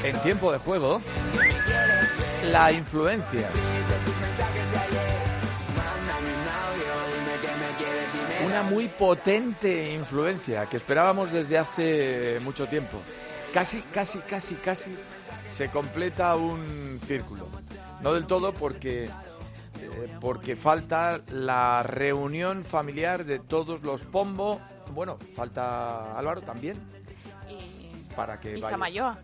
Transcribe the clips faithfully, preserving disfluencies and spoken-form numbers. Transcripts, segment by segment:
En tiempo de juego, la influencia. Una muy potente influencia que esperábamos desde hace mucho tiempo. Casi, casi, casi, casi se completa un círculo. No del todo porque, eh, porque falta la reunión familiar de todos los Pombo. Bueno, falta Álvaro también. Y, Para que y vaya. Zamayoa.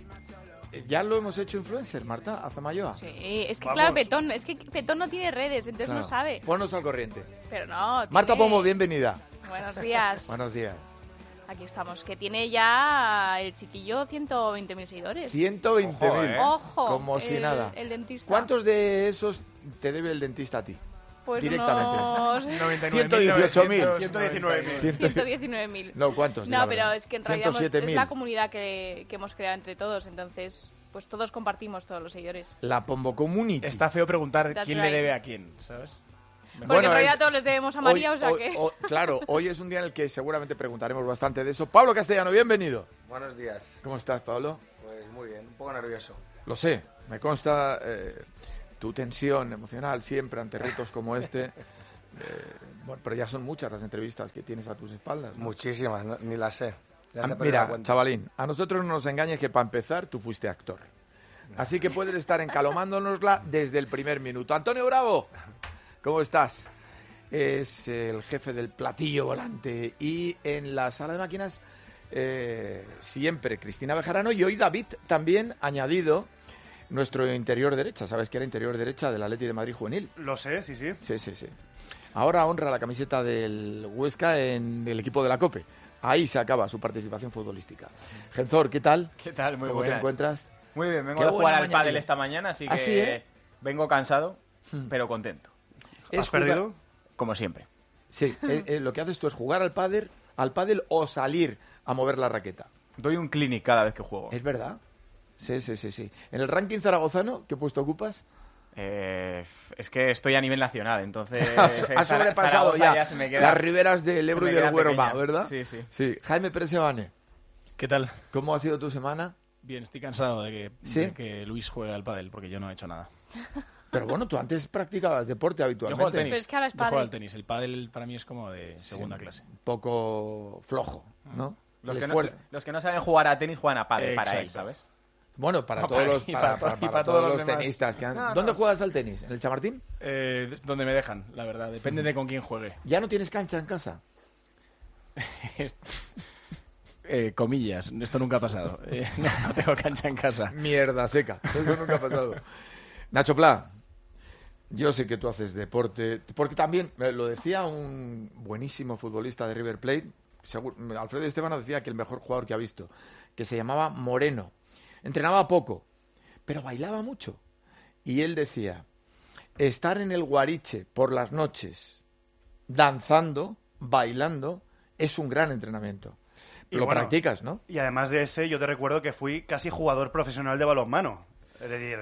Ya lo hemos hecho influencer, Marta, a Zamayoa. Sí, es que Vamos. claro, Petón, es que Petón no tiene redes, entonces Claro. no sabe. Ponnos al corriente. Pero no. Marta tiene- Pombo, bienvenida. Buenos días. Buenos días. Aquí estamos, que tiene ya el chiquillo ciento veinte mil seguidores. ciento veinte mil. Ojo, ¿eh? Ojo. Como el, si nada. El dentista. ¿Cuántos de esos te debe el dentista a ti? Pues directamente? unos ciento dieciocho mil. ciento diecinueve mil. ciento diecinueve mil. No, ¿cuántos? Di la No, verdad. pero es que en realidad hemos- ciento siete es mil. la comunidad que, que hemos creado entre todos, entonces pues todos compartimos todos los seguidores. La Pombo Community. Está feo preguntar That's quién right. le debe a quién, ¿sabes? Porque Bueno, en realidad es- todos les debemos a María, Hoy- o sea hoy- que... hoy- claro, hoy es un día en el que seguramente preguntaremos bastante de eso. Pablo Castellano, bienvenido. Buenos días. ¿Cómo estás, Pablo? Pues muy bien, un poco nervioso. Lo sé, me consta eh, tu tensión emocional siempre ante retos como este. Eh, bueno, pero ya son muchas las entrevistas que tienes a tus espaldas, ¿no? Muchísimas, no- ni las sé. Ya Ah, se perdió la mira, cuenta. chavalín, a nosotros no nos engañes que para empezar tú fuiste actor. Así que puedes estar encalomándonosla desde el primer minuto. Antonio Bravo, ¿cómo estás? Es el jefe del platillo volante. Y en la sala de máquinas, eh, siempre Cristina Bejarano y hoy David también añadido nuestro interior derecha. ¿Sabes que era interior derecha del Atleti de Madrid juvenil? Lo sé, sí, sí. Sí, sí, sí. Ahora honra la camiseta del Huesca en el equipo de la COPE. Ahí se acaba su participación futbolística. Genzor, ¿qué tal? ¿Qué tal? Muy ¿Cómo te buenas. encuentras? Muy bien, vengo Qué a jugar buena al mañanilla. pádel esta mañana, así que ¿Ah, sí, eh? vengo cansado, Hmm. pero contento, Es ¿Has perdido? como siempre. Sí, eh, eh, lo que haces tú es jugar al pádel, al pádel o salir a mover la raqueta. Doy un clinic cada vez que juego. ¿Es verdad? Sí, sí, sí, sí. En el ranking zaragozano, ¿qué puesto ocupas? Eh, es que estoy a nivel nacional, entonces... Has eh, has Zara- sobrepasado Zaragoza ya, se me queda- las riberas del se Ebro me y del queda Huerva, pequeña. ¿verdad? Sí, sí. Sí. Jaime Presevane, ¿Qué tal? ¿cómo ha sido tu semana? Bien, estoy cansado de que, ¿Sí? de que Luis juegue al pádel porque yo no he hecho nada. Pero bueno, tú antes practicabas deporte Yo habitualmente. juego al tenis. Pero es que ahora es Yo juego pádel. al tenis. El pádel para mí es como de segunda Sí, clase. Un poco flojo, ¿no? Los El que, no, esfuerzo. los que no saben jugar a tenis juegan a pádel para él, Exacto. ¿sabes? Bueno, para No, todos para- los, y para, para- para- y para para todos todos los los demás. tenistas. Que han- No, no. ¿Dónde juegas al tenis? ¿En el Chamartín? Eh, donde me dejan, la verdad. Depende de con quién juegue. ¿Ya no tienes cancha en casa? Est- eh, comillas, esto nunca ha pasado. Eh, no, no tengo cancha en casa. Mierda seca. Eso nunca ha pasado. Nacho Pla, yo sé que tú haces deporte, porque también eh, lo decía un buenísimo futbolista de River Plate, segur- Alfredo Estebano decía que el mejor jugador que ha visto, que se llamaba Moreno. Entrenaba poco, pero bailaba mucho. Y él decía, estar en el Guariche por las noches, danzando, bailando, es un gran entrenamiento. Y Lo bueno, practicas, ¿no? Y además de ese, yo te recuerdo que fui casi jugador profesional de balonmano. Es decir,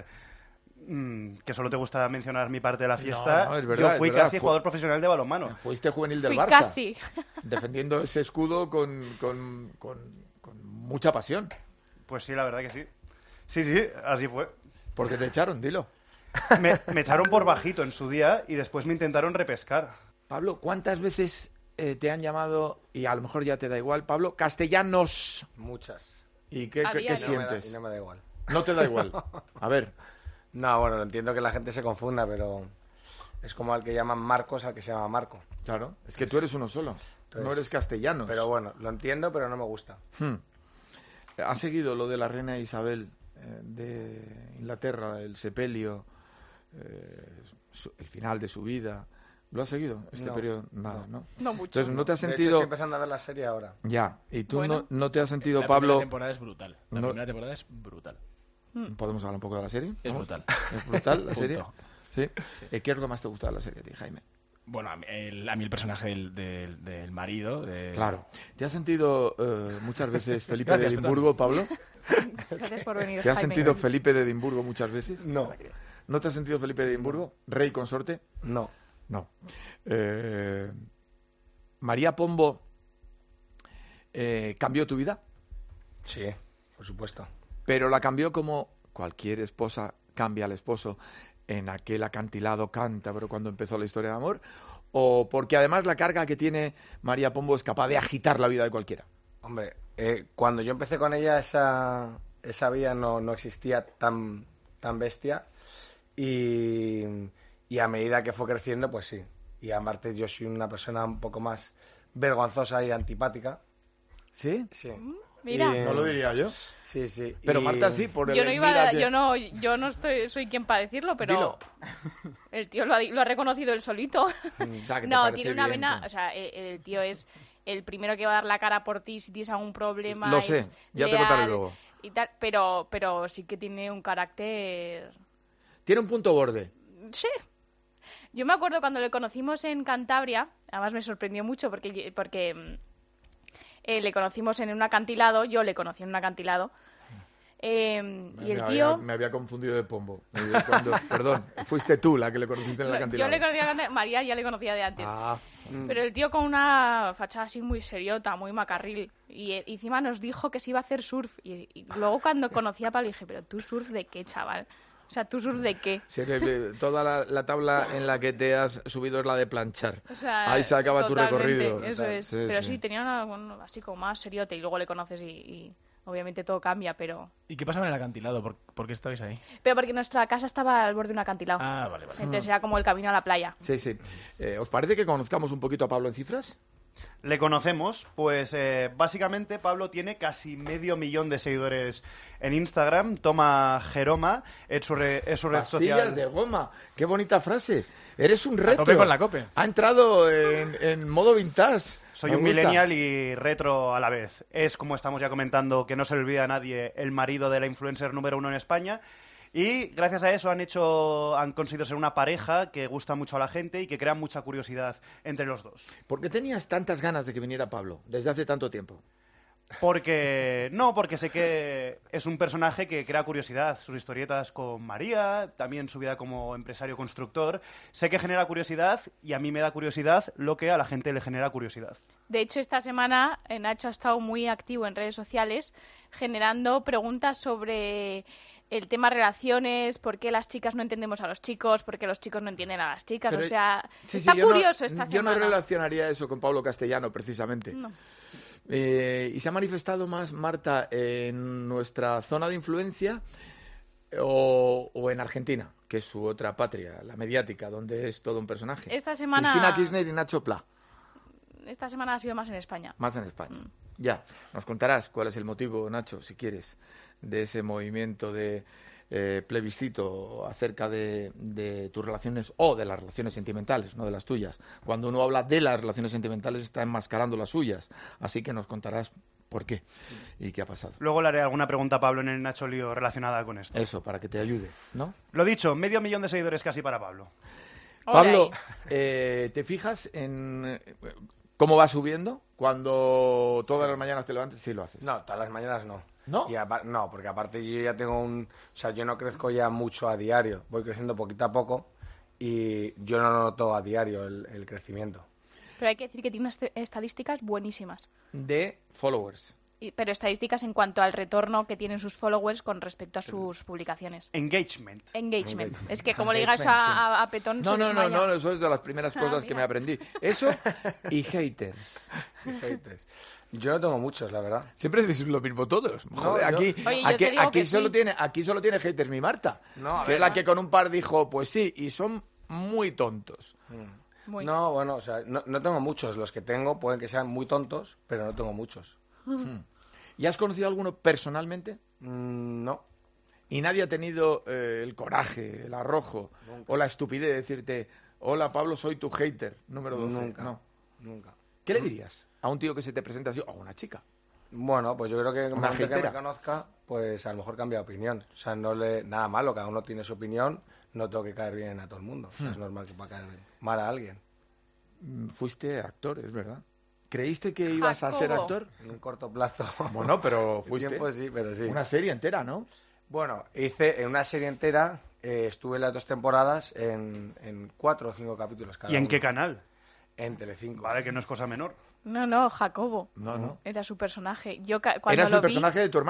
mm, que solo te gusta mencionar mi parte de la fiesta. no, es verdad, yo fui es verdad. casi Fu- jugador profesional de balonmano. Fuiste juvenil del Fui Barça. casi. Defendiendo ese escudo con, con, con, con mucha pasión. Pues sí, la verdad que sí. Sí, sí, así fue. Porque te echaron, dilo. Me, me echaron por bajito en su día y después me intentaron repescar. Pablo, ¿cuántas veces eh, te han llamado, y a lo mejor ya te da igual, Pablo, castellanos? Muchas. ¿Y qué, A qué- qué diario. Y no me da- sientes? y no me da igual. No te da igual. A ver, No, bueno, entiendo que la gente se confunda, pero es como al que llaman Marcos al que se llama Marco. claro, es que tú eres uno solo. Entonces, no eres castellanos. Pero bueno, lo entiendo, pero no me gusta. Hmm. ¿Has seguido lo de la reina Isabel eh, de Inglaterra, el sepelio, eh, su- el final de su vida? ¿Lo has seguido este No, periodo? Nada, ¿no? No mucho. Entonces, ¿no te has De hecho, sentido...? estoy empezando a ver la serie ahora. Ya, ¿y tú Bueno. no, no te has sentido, La Pablo...? primera temporada es brutal. La No- primera temporada es brutal. ¿Podemos hablar un poco de la serie? Es ¿No? brutal. ¿Es brutal la Punto. serie? ¿Sí? Eh, ¿Qué es lo que más te gusta de la serie a ti, Jaime? Bueno, a mí el, a mí el personaje del, del- del marido... de- Claro. ¿Te has sentido eh, muchas veces Felipe Gracias, de Edimburgo, Pablo? Gracias por venir, ¿Te has Jaime. sentido Felipe de Edimburgo muchas veces? No, ¿No te has sentido Felipe de Edimburgo? ¿Rey consorte? no. No. Eh, ¿María Pombo eh, cambió tu vida? Sí, por supuesto. pero la cambió como cualquier esposa cambia al esposo en aquel acantilado cántabro cuando empezó la historia de amor, o porque además la carga que tiene María Pombo es capaz de agitar la vida de cualquiera. Hombre, eh, cuando yo empecé con ella, esa, esa vida no, no existía tan, tan bestia. Y, y a medida que fue creciendo, pues sí. Y aparte yo soy una persona un poco más vergonzosa y antipática. ¿Sí? Sí. Mira. Y- No lo diría yo. Sí, sí. Pero y- Marta sí, por el Yo no iba, mírate. yo no, yo no estoy, soy quien para decirlo, pero Dilo. el tío lo ha, di- lo ha reconocido él solito. O sea, que te No, parece tiene una bien, vena, que- o sea, el, el tío es el primero que va a dar la cara por ti si tienes algún problema. Lo sé, es ya te leal contaré luego. Y tal, pero, pero sí que tiene un carácter. Tiene un punto borde. Sí. Yo me acuerdo cuando le conocimos en Cantabria, además me sorprendió mucho porque, porque mm, eh, le conocimos en un acantilado, yo le conocí en un acantilado, eh, y me, el había, tío... me había confundido de Pombo. Eh, cuando- perdón, fuiste tú la que le conociste en la Yo cantina. le conocía, a María ya le conocía de antes. Ah, Pero el tío con una fachada así muy seriota, muy macarril. Y, eh, encima nos dijo que se iba a hacer surf. Y, y luego cuando conocí a Pablo dije, ¿pero tú surf de qué, chaval? O sea, ¿tú surf de qué? sí, que, que toda la, la tabla en la que te has subido es la de planchar. O sea, Ahí se acaba tu totalmente, recorrido. Eso Tal. es. Sí, pero sí. sí, tenía una, bueno, así como más seriote y luego le conoces y, y obviamente todo cambia, pero... ¿Y qué pasaba en el acantilado? ¿Por, por qué estabais ahí? Pero porque nuestra casa estaba al borde de un acantilado. Ah, vale, vale. Entonces era como el camino a la playa. Sí, sí. Eh, ¿Os parece que conozcamos un poquito a Pablo en cifras? Le conocemos, pues eh, básicamente Pablo tiene casi medio millón de seguidores en Instagram. Toma Jeroma, es su, re- es su red Pastillas social. de goma. Qué bonita frase. Eres un reto. tope con la cope. Ha entrado en, en modo vintage. Soy Me un gusta. millennial y retro a la vez. Es, como estamos ya comentando, que no se le olvida a nadie, el marido de la influencer número uno en España. Y gracias a eso han hecho, han conseguido ser una pareja que gusta mucho a la gente y que crea mucha curiosidad entre los dos. ¿Por qué tenías tantas ganas de que viniera Pablo desde hace tanto tiempo? Porque, no, porque sé que es un personaje que crea curiosidad. Sus historietas con María, también su vida como empresario constructor. Sé que genera curiosidad y a mí me da curiosidad lo que a la gente le genera curiosidad. De hecho, esta semana eh, Nacho ha estado muy activo en redes sociales generando preguntas sobre el tema relaciones, por qué las chicas no entendemos a los chicos, por qué los chicos no entienden a las chicas. Pero- o sea, Sí, sí, está yo no- curioso esta Yo no semana. relacionaría eso con Pablo Castellano, precisamente. No. Eh, ¿Y se ha manifestado más, Marta, en nuestra zona de influencia o, o en Argentina, que es su otra patria, la mediática, donde es todo un personaje? Esta semana- Cristina Kirchner y Nacho Pla, Esta semana ha sido más en España. más en España. Mm. Ya, nos contarás cuál es el motivo, Nacho, si quieres, de ese movimiento de eh, plebiscito acerca de, de tus relaciones o de las relaciones sentimentales, no de las tuyas. Cuando uno habla de las relaciones sentimentales está enmascarando las suyas, así que nos contarás por qué y qué ha pasado. Luego le haré alguna pregunta a Pablo en el Nacho Lío relacionada con esto. Eso, para que te ayude, ¿no? Lo dicho, medio millón de seguidores casi para Pablo. Ole Pablo, ahí. eh, ¿te fijas en eh, cómo va subiendo cuando todas las mañanas te levantas? Sí, lo haces. No, todas las mañanas no. ¿No? Y apa- no, porque aparte yo ya tengo un... O sea, yo no crezco ya mucho a diario. Voy creciendo poquito a poco y yo no noto a diario el, el crecimiento. Pero hay que decir que tiene unas te- estadísticas buenísimas. De followers. Y- Pero estadísticas en cuanto al retorno que tienen sus followers con respecto a sus publicaciones. Engagement. Engagement. Engagement. Es que como le digas eso a, a, a Petón, No, se no, no, desmaya. no, eso es de las primeras Ah, cosas que mira. me aprendí. Eso y haters. Y haters. Yo no tengo muchos, la verdad. Siempre decís lo mismo todos. Joder, yo- aquí, Oye, yo aquí, te digo aquí que solo sí. tiene, aquí solo tiene haters mi Marta, No, a que es ver, la que con un par dijo, pues sí, y son muy tontos. Muy. No, bueno, o sea, no, no tengo muchos. Los que tengo pueden que sean muy tontos, pero no tengo muchos. ¿Y has conocido a alguno personalmente? Mm, no. Y nadie ha tenido eh, el coraje, el arrojo o la estupidez de decirte, hola Pablo, soy tu hater, número doce. Nunca. No. Nunca. ¿Qué le dirías a un tío que se te presenta así o a una chica? Bueno, pues yo creo que Una una gente que hatera. me conozca, pues a lo mejor cambia de opinión. O sea, no le nada malo, cada uno tiene su opinión, no tengo que caer bien a todo el mundo. O sea, es normal que pueda caer bien mal a alguien. Mm, Fuiste actor, es verdad. ¿Creíste que ibas a ser Jacobo. actor? En un corto plazo. Bueno, pero El fuiste. tiempo sí, pero sí. Una serie entera, ¿no? Bueno, hice en una serie entera, eh, estuve las dos temporadas en, en cuatro o cinco capítulos cada ¿Y en uno. qué canal? En Telecinco. Vale, que no es cosa menor. No, no, Jacobo. No, no. Era su personaje. Yo ca- cuando ¿Eras lo el vi, personaje de tu hermano?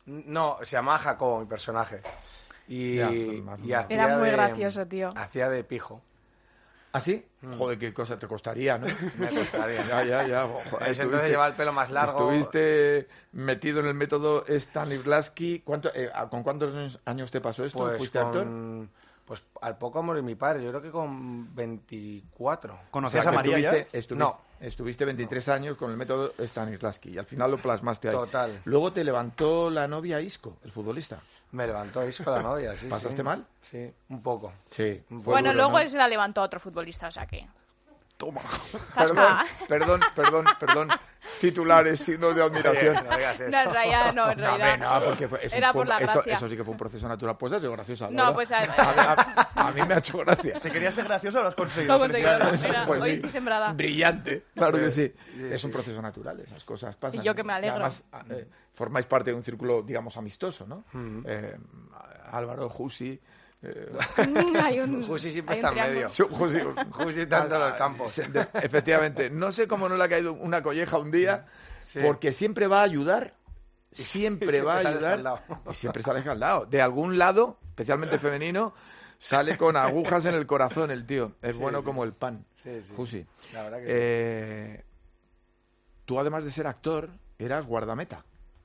No, se llamaba Jacobo, mi personaje. Y, Ya, pues más y normal. hacía Era muy de- gracioso, tío. Hacía de pijo. ¿Ah, sí? Joder, qué cosa te costaría, ¿no? Me costaría. Ya, ya, ya. Joder, Ese entonces llevaba el pelo más largo. Estuviste metido en el método Stanislavski. ¿Cuánto, eh, ¿Con cuántos años- años te pasó esto? Pues ¿Fuiste actor? con- Pues al poco morir mi padre, yo creo que con veinticuatro. O sea, ¿Conocías que a María ya? estuviste, estuviste, No. estuviste veintitrés años con el método Stanislavski y al final lo plasmaste ahí. Total. Luego te levantó la novia Isco, el futbolista. Me levantó ahí con la novia, sí. ¿Pasaste sí. mal? Sí, un poco. Sí. Fue Bueno, duro, luego ¿no? él se la levantó a otro futbolista, o sea que... Toma. Zasca. Perdón, perdón, perdón, perdón. Titulares, signos de admiración. Oye, no digas eso. No, en realidad no, en No, hombre, realidad. no, porque fue, es un- Era fue- por la eso, gracia. eso sí que fue un proceso natural. Pues ha sido graciosa. la No, verdad. pues a- A, a- a- a mí me ha hecho gracia. Si querías ser gracioso, lo has conseguido. Lo he conseguido. Felicidades. Mira, Pues hoy sí. estoy sembrada. Brillante, claro que sí. Sí, Es un sí. proceso natural, esas cosas pasan. Y yo que me alegro. además, eh, formáis parte de un círculo, digamos, amistoso, ¿no? Mm. Eh, Álvaro, Jusi... eh, Hay un, Jusi siempre hay un está en triángulo. medio. Sí, Jusi, Jusi tanto en los campos. Sí, de- efectivamente. No sé cómo no le ha caído una colleja un día, Sí. porque siempre va a ayudar. Siempre, siempre va a sale ayudar. escaldado. Y siempre sale escaldado. De algún lado, especialmente femenino, sale con agujas en el corazón el tío. Es Sí, bueno sí. como el pan. Sí, sí. Jusi. La verdad que sí. Eh, tú, además de ser actor, eras guardameta.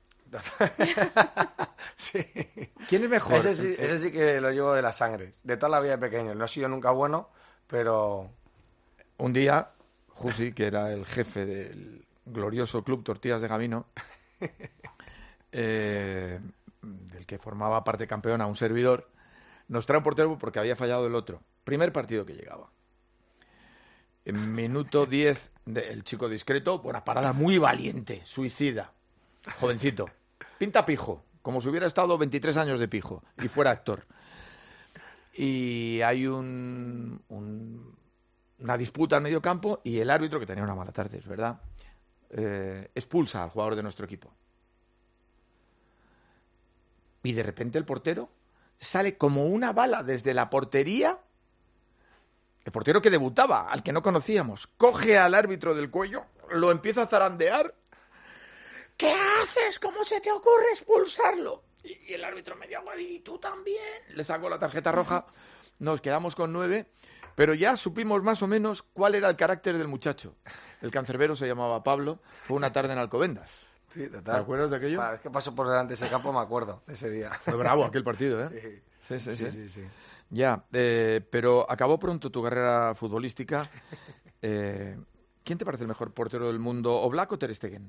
Sí. ¿Quién es mejor? Ese sí, Eh, ese sí que lo llevo de la sangre. De toda la vida de pequeño. No he sido nunca bueno, pero... Un día, Jusi, que era el jefe del glorioso club Tortillas de Gamino, eh, del que formaba parte campeón a un servidor, nos trae un portero porque había fallado el otro. Primer partido que llegaba. En minuto diez, de- el chico discreto, buena parada, muy valiente, suicida, jovencito, pinta pijo, como si hubiera estado veintitrés años de pijo y fuera actor. Y hay un, un- una disputa en medio campo y el árbitro, que tenía una mala tarde, es verdad, eh, expulsa al jugador de nuestro equipo. Y de repente el portero sale como una bala desde la portería. El portero que debutaba, al que no conocíamos, coge al árbitro del cuello, lo empieza a zarandear. ¿Qué haces? ¿Cómo se te ocurre expulsarlo? Y, y el árbitro medio agua, ¿y tú también? Le sacó la tarjeta roja, nos quedamos con nueve, pero ya supimos más o menos cuál era el carácter del muchacho. El cancerbero se llamaba Pablo, fue una tarde en Alcobendas. Sí, ¿Te total. acuerdas de aquello? Cada vez que paso por delante de ese campo me acuerdo de ese día. Fue bravo aquel partido, ¿eh? Sí. Sí, sí, Sí, sí. sí, sí. Ya, eh, pero acabó pronto tu carrera futbolística. Eh, ¿Quién te parece el mejor portero del mundo, Oblak o Ter Stegen?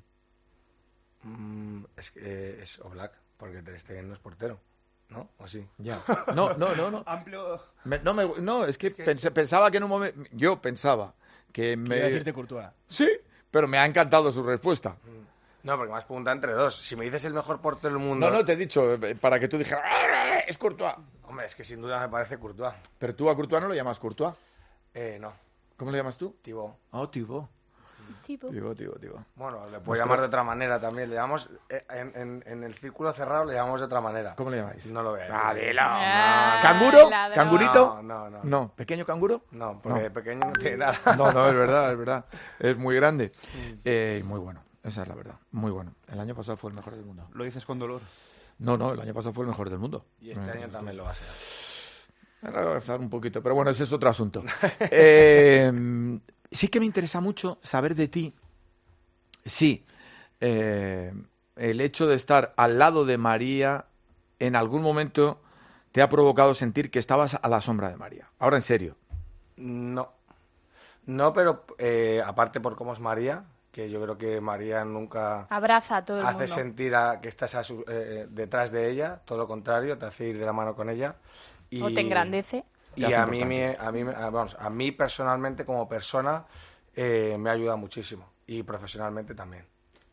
Mm, es que eh, es Oblak, porque Ter Stegen no es portero, ¿no? ¿O sí? Ya. No, no, no, no. Amplio... Me- no, me- no, es que, pensé- pensaba que en un momento... Yo pensaba que me... Quiero decirte Courtois. Sí, pero me ha encantado su respuesta. No, porque me has preguntado entre dos. Si me dices el mejor portero del mundo... No, no, te he dicho, eh, para que tú dijeras, "Ah, es Courtois". Hombre, es que sin duda me parece Courtois. Pero tú a Courtois no lo llamas Courtois. Eh, no, ¿Cómo le llamas tú? Thibaut. Oh, Thibaut. Tipo. Thibaut, Thibaut, Thibaut. Bueno, le puedo Nuestro- llamar de otra manera también. Le llamamos... eh, en, en- en el círculo cerrado le llamamos de otra manera. ¿Cómo le llamáis? No lo veo. Ah, dilo. Ah, ¿Canguro? ladrón. ¿Cangurito? No, no, no. No, ¿pequeño canguro? No, porque No. de pequeño no tiene nada. No, no, es verdad, es verdad. Es muy grande. Eh, muy bueno, esa es la verdad. Muy bueno. El año pasado fue el mejor del mundo. Lo dices con dolor. No, no, el año pasado fue el mejor del mundo. Y este Eh, año también lo va a ser. Ahora voy a avanzar un poquito, pero bueno, ese es otro asunto. Eh, sí que me interesa mucho saber de ti. Sí, eh, el hecho de estar al lado de María en algún momento te ha provocado sentir que estabas a la sombra de María. Ahora en serio. No. No, pero eh, aparte por cómo es María, que yo creo que María nunca Abraza a todo el hace mundo. sentir a, que estás a su- eh, detrás de ella, todo lo contrario, te hace ir de la mano con ella. Y, O te engrandece. Y Te hace a mí, importante. me, a, mí, me- a- vamos, a mí personalmente como persona eh, me ayuda muchísimo y profesionalmente también.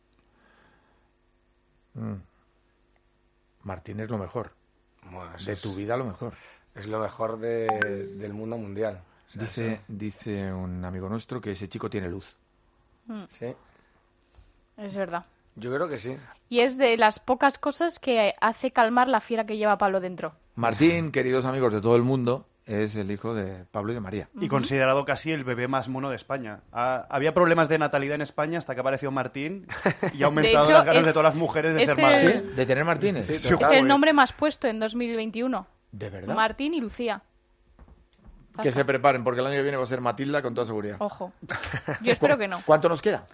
Mm. Martín es lo mejor. Bueno, eso De es, tu vida lo mejor. es lo mejor de- del mundo mundial. O sea, Dice, dice un amigo nuestro que ese chico tiene luz. Mm, Sí, es verdad. yo creo que sí. Y es de las pocas cosas que hace calmar la fiera que lleva Pablo dentro. Martín, queridos amigos de todo el mundo, es el hijo de Pablo y de María. Y considerado casi el bebé más mono de España. Ah, había problemas de natalidad en España hasta que apareció Martín y ha aumentado hecho, las ganas es- de todas las mujeres de es ser madres. el- ¿De tener Martínez? Sí, Es total, el güey. nombre más puesto en dos mil veintiuno. ¿De verdad? Martín y Lucía. Que se preparen, porque el año que viene va a ser Matilda con toda seguridad. Ojo. Yo espero que no. ¿Cuánto nos queda?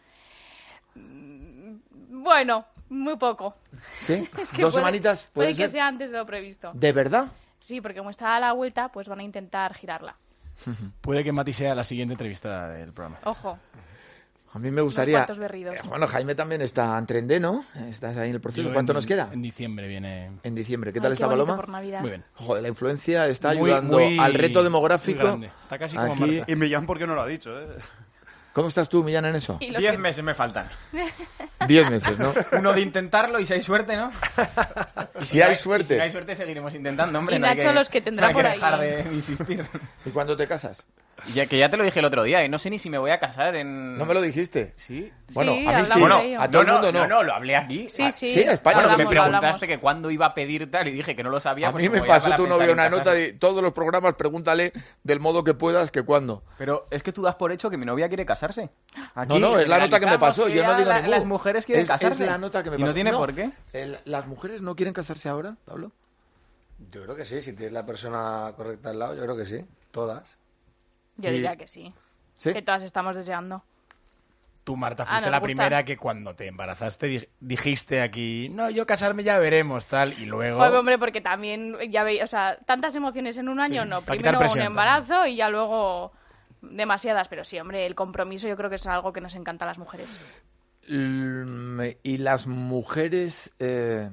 Bueno, muy poco. ¿Sí? Es que ¿Dos puede- semanitas? Puede ¿Puede que ser? sea antes de lo previsto. ¿De verdad? Sí, porque como está a la vuelta, pues van a intentar girarla. Puede que Mati sea la siguiente entrevistada del programa. Ojo. A mí me gustaría... cuantos berridos. Eh, bueno, Jaime también está en Trendé, ¿no? Estás ahí en el proceso. Yo ¿Cuánto en- nos queda? En diciembre viene... En diciembre. ¿Qué Ay, tal está bonito Paloma? por Navidad. Muy bien. Joder, la influencia está Muy- ayudando muy- al reto muy demográfico. grande. Está casi como Aquí- Marta. Y Millán, ¿por qué no lo ha dicho? Eh? ¿Cómo estás tú, Millán, en eso? Y los Diez que- meses me faltan. Diez meses, ¿no? Uno de intentarlo y si hay suerte, ¿no? Si hay Y suerte. si no hay suerte, seguiremos intentando, hombre. Y no hay Nacho, que- los que tendrá no hay por que ahí. dejar de insistir. ¿Y cuándo te casas? Ya que ya te lo dije el otro día y no sé ni si me voy a casar en... ¿No me lo dijiste? Sí. Bueno, Sí, a mí sí. hablamos Bueno, de ello. a todo no, el mundo no. no, no, lo hablé aquí. Sí, Ah, sí. sí, en España. Bueno, hablamos, me preguntaste hablamos. que cuándo iba a pedir tal y dije que no lo sabía. A pues mí me como ya pasó para tu pensar novio en una nota casarme. de todos los programas, pregúntale del modo que puedas que cuándo. Pero es que tú das por hecho que mi novia quiere casarse. Aquí No, no, es la nota que me generalizamos pasó. que Yo no ya digo la- ningún. Las mujeres quieren es, casarse. Es la nota que me Y pasó. no tiene por qué. el- ¿Las mujeres no quieren casarse ahora, Pablo? Yo creo que sí, si tienes la persona correcta al lado, yo creo que sí. Todas. Yo Y- diría que sí. ¿Sí? Que todas estamos deseando. Tú, Marta, Ah, fuiste nos la gusta. primera que cuando te embarazaste di- dijiste aquí, no, yo casarme ya veremos, tal, y luego... Joder, hombre, porque también ya veis, o sea, tantas emociones en un año, Sí, no. para quitar Primero un presión embarazo y ya luego demasiadas. Pero sí, hombre, el compromiso yo creo que es algo que nos encanta a las mujeres. Mm, Y las mujeres eh,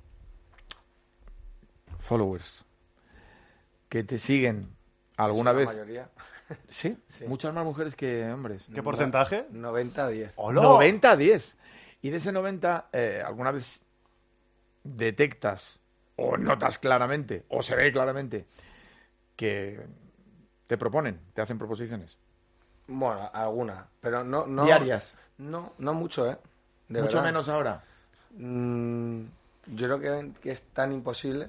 followers que te siguen alguna La vez. mayoría. ¿Sí? Sí. Muchas más mujeres que hombres. ¿Qué porcentaje? noventa a diez. ¡Hola! noventa a diez. Y de ese noventa, eh, alguna vez detectas o notas claramente, o se ve claramente, que te proponen, te hacen proposiciones. Bueno, alguna. Pero no, no. Diarias. No, no mucho, ¿eh? De Mucho verdad. menos ahora. Mm, yo creo que, que es tan imposible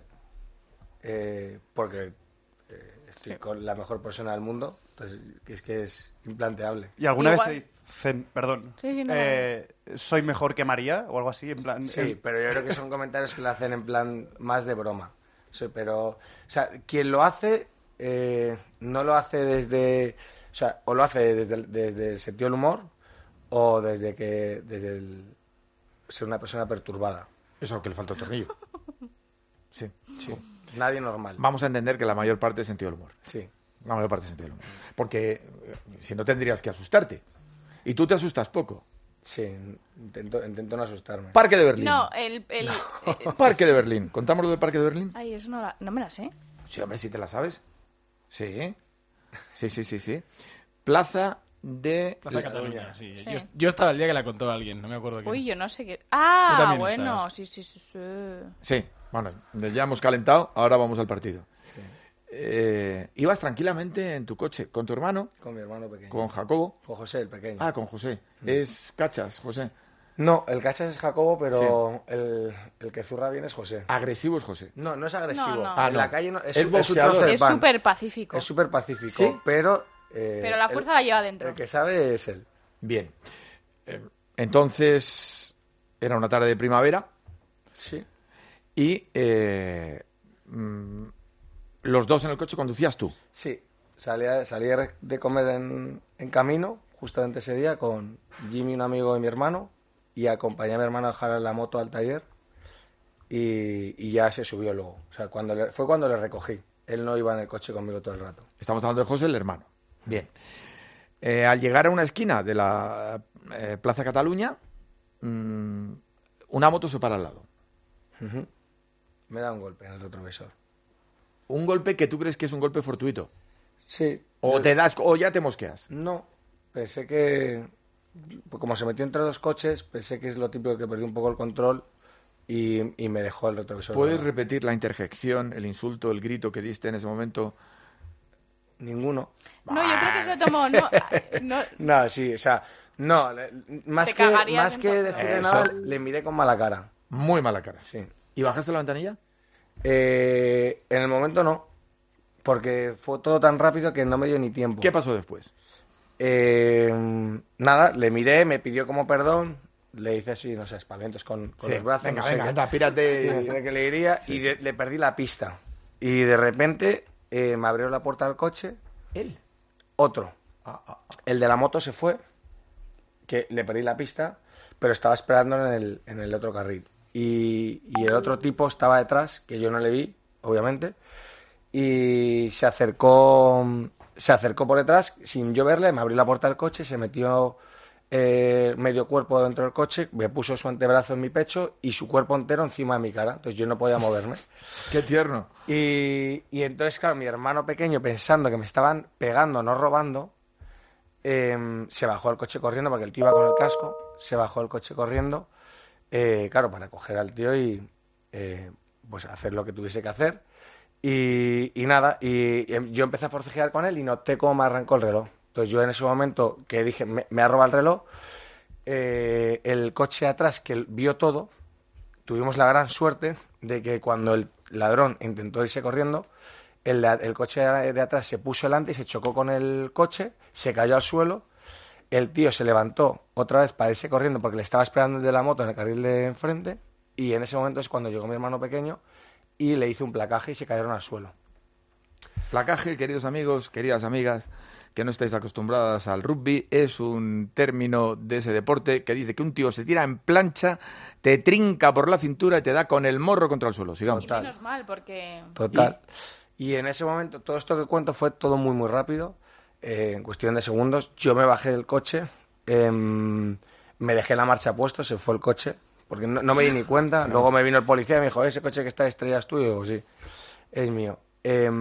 eh, porque eh, estoy con la mejor persona del mundo. Entonces, que es que es implanteable. ¿Y alguna Igual. vez te dicen, perdón, Sí, sí, no. eh, soy mejor que María o algo así? En plan, Sí, eh, pero yo creo que son comentarios que lo hacen en plan más de broma. Sí, pero, o sea, quien lo hace, eh, no lo hace desde, o sea, o lo hace desde, el- desde el sentido del humor o desde que, desde el ser una persona perturbada. Eso que le falta tornillo. Sí. Sí. Nadie normal. Vamos a entender que la mayor parte es sentido del humor. Sí. La mayor parte es sentido del humor. Porque eh, si no tendrías que asustarte. Y tú te asustas poco. Sí, intento, intento no asustarme. Parque de Berlín. No, el... el eh, Parque de Berlín. ¿Contamos lo del Parque de Berlín? ay, eso no, la- no me la sé. Sí, hombre, si te la sabes. Sí. Sí, sí, sí, sí. Plaza de... Plaza Cataluña, sí. Sí. Yo, yo estaba el día que la contó alguien, no me acuerdo quién. Uy, yo no sé qué... Tú Ah, también bueno, estabas. sí, sí, sí, sí. Sí, bueno, ya hemos calentado, ahora vamos al partido. Eh, ibas tranquilamente en tu coche con tu hermano, Con mi hermano pequeño. con Jacobo. Con José, el pequeño. Ah, con José. Es Cachas, José. No, el cachas es Jacobo, pero el, el que zurra bien es José. Agresivo es José. No, no es agresivo. No, no. Ah, En no. la calle no, es, Es su- boxeador. un trozo de Es pan. súper pacífico. Es súper pacífico, ¿Sí? pero... eh, Pero la el- fuerza la lleva dentro. El que sabe es él. Bien. Eh, entonces, era una tarde de primavera Sí. y eh, mm, los dos en el coche conducías tú. Sí. Salía, salía de comer en, en camino, justamente ese día, con Jimmy, un amigo de mi hermano, y acompañé a mi hermano a dejar la moto al taller y, y ya se subió luego. O sea, cuando le- fue cuando le recogí. Él no iba en el coche conmigo todo el rato. Estamos hablando de José, el hermano. Bien. Eh, al llegar a una esquina de la eh, Plaza Cataluña, mm, una moto se para al lado. Ujú. Me da un golpe en el retrovisor. Un golpe que tú crees que es un golpe fortuito. Sí. O Yo- te das, o ya te mosqueas. No, pensé que, pues como se metió entre dos coches, pensé que es lo típico que perdí un poco el control y, y me dejó el retrovisor. ¿Puedes parado. repetir la interjección, el insulto, el grito que diste en ese momento? Ninguno. No, yo creo que se lo tomó, no, no, No, sí, o sea, no, le- más Te que, cagarías más que entonces. decirle Eso. nada, le miré con mala cara. Muy mala cara. Sí. ¿Y bajaste la ventanilla? Eh, en el momento no, porque fue todo tan rápido que no me dio ni tiempo. ¿Qué pasó después? Eh, nada, le miré, me pidió como perdón, le hice así, no sé, espamentos con, con Sí, los brazos. venga, no sé venga, qué. anda, pírate. Sí, no sé qué le diría, Sí, y sí. de- le perdí la pista. Y de repente eh, me abrió la puerta del coche, Él. otro. Ah, ah, ah. El de la moto se fue, que le perdí la pista, pero estaba esperando en el, en el otro carril. Y, y el otro tipo estaba detrás, que yo no le vi, obviamente, y se acercó, se acercó por detrás, sin yo verle, me abrió la puerta del coche, se metió eh, medio cuerpo dentro del coche, me puso su antebrazo en mi pecho y su cuerpo entero encima de mi cara, entonces yo no podía moverme. Qué tierno. Y, y entonces, claro, mi hermano pequeño, pensando que me estaban pegando, no robando, eh, se bajó del coche corriendo, porque el tío iba con el casco, se bajó del coche corriendo, eh, claro, para coger al tío y eh, pues hacer lo que tuviese que hacer. Y, y nada, y, y yo empecé a forcejear con él y noté cómo me arrancó el reloj. Entonces yo en ese momento que dije, me, me ha robado el reloj, eh, el coche atrás que vio todo, tuvimos la gran suerte de que cuando el ladrón intentó irse corriendo, el, el coche de atrás se puso delante y se chocó con el coche, se cayó al suelo, el tío se levantó otra vez para irse corriendo porque le estaba esperando el de la moto en el carril de enfrente, y en ese momento es cuando llegó mi hermano pequeño y le hice un placaje y se cayeron al suelo. Placaje, queridos amigos, queridas amigas, que no estáis acostumbradas al rugby, es un término de ese deporte que dice que un tío se tira en plancha, te trinca por la cintura y te da con el morro contra el suelo. Sigamos. Y Total. menos mal, porque... Total. Y en ese momento, todo esto que cuento fue todo muy, muy rápido. Eh, en cuestión de segundos, yo me bajé del coche, eh, me dejé la marcha puesto, se fue el coche, porque no, no me di ni cuenta. Luego me vino el policía y me dijo, ese coche que está estrellado es tuyo. Y digo, sí, es mío. Eh,